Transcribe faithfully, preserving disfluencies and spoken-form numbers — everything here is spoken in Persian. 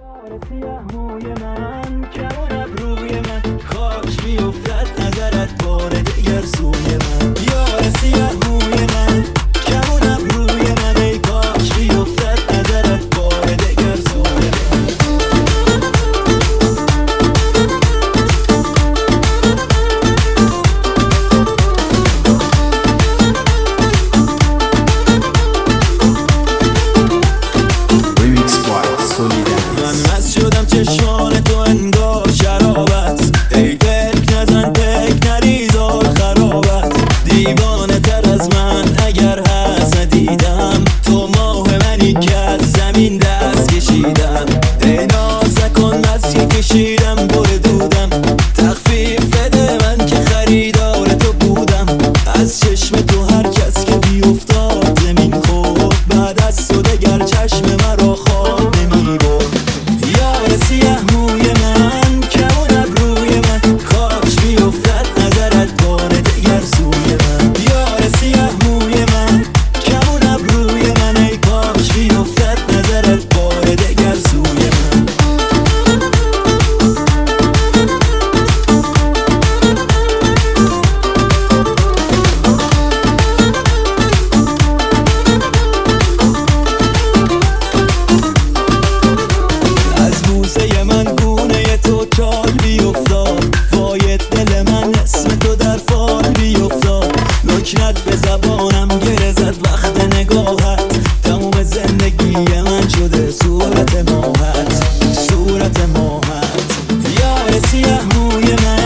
یار سیاه موی من کمون ابروی من خاک میافتد نظرت بار دیگر سوی من یار سیاه موی من کمون ابروی من ای کاش میافتد نظرت بار دیگر سوی من من مست شدم چشمان تو انگار شرابت ای فکر نزن فکر نریزار خرابت دیوانه تر از من اگر هست ندیدم تو ماه منی که از زمین دست کشیدم ای ناز نکن بس که کشیدم بر دودم تخفیف بده من که خریدار تو بودم از چشم تو هر کس که بیفتاد زمین خورد بعد از تو دگر چشم مرا خواب نمی برد یار سیاه موی من کمون ابروی من کاش بیفتد نظرت بار دیگر سوی من یار سیاه موی من کمون ابروی من ای کاش بیفتد نظرت بار دیگر سوی من از بوسه من گونه تو چال بیفتاد وای دل من اسم تو در فال بیفتاد لکنت به زبانم گره زد وقت نگاهت تموم زندگی من شده صورت ماهت صورت ماهت یار سیاه موی من